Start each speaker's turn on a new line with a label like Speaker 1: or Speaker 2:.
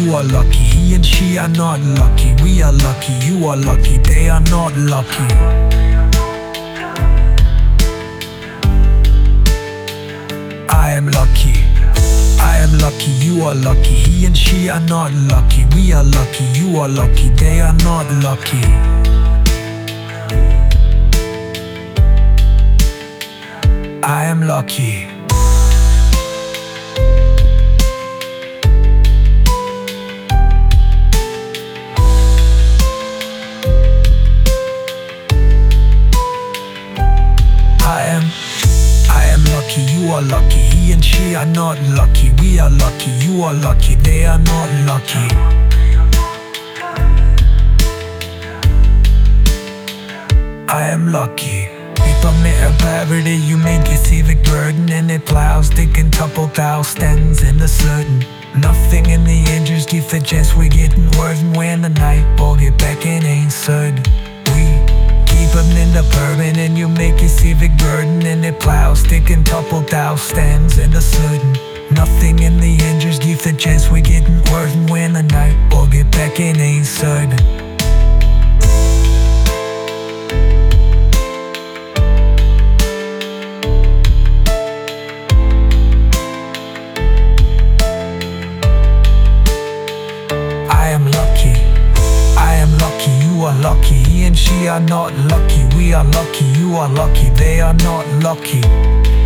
Speaker 1: you are lucky. He and she are not lucky. We are lucky, you are lucky, they are not lucky. I am lucky. I am lucky, you are lucky. He and she are not lucky. We are lucky, you are lucky, they are not lucky. I am lucky. I am lucky, you are lucky. He and she are not lucky. We are lucky, you are lucky, they are not lucky. I am lucky. Med poverty, you make a civic burden, and it plows, digging couple stands in the certain. Nothing in the angels give the chance we're getting worse. And when the night ball get back, it ain't certain. We keep them in the bourbon, and you make a civic burden, and it plows, digging couple stands in the certain. Nothing in the angels give the chance we're getting worse. And when the night ball get back, it ain't certain. You are lucky, he and she are not lucky. We are lucky, you are lucky, they are not lucky.